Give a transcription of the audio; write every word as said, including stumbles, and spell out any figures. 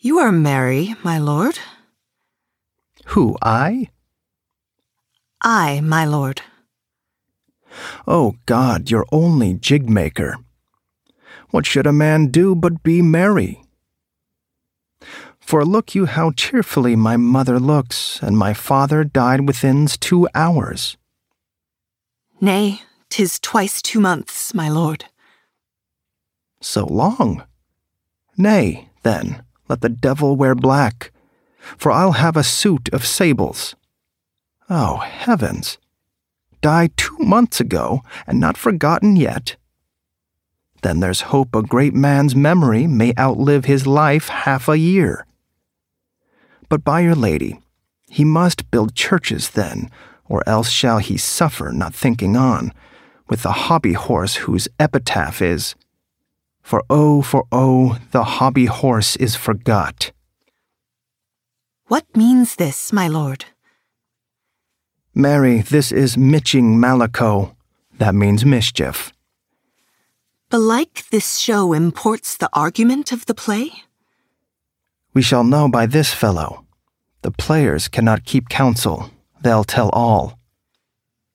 You are merry, my lord. Who, I? I, my lord. Oh God, your only jig-maker. What should a man do but be merry? For look you how cheerfully my mother looks, and my father died within two hours. Nay, 'tis twice two months, my lord. So long? Nay, then, let the devil wear black, for I'll have a suit of sables. Oh, heavens! Died two months ago, and not forgotten yet? Then there's hope a great man's memory may outlive his life half a year. But by your lady, he must build churches then, or else shall he suffer not thinking on, with the hobby horse whose epitaph is, For oh, for oh, the hobby horse is forgot. What means this, my lord? Mary, this is mitching mallecho. That means mischief. Belike this show imports the argument of the play? We shall know by this fellow. The players cannot keep counsel. They'll tell all.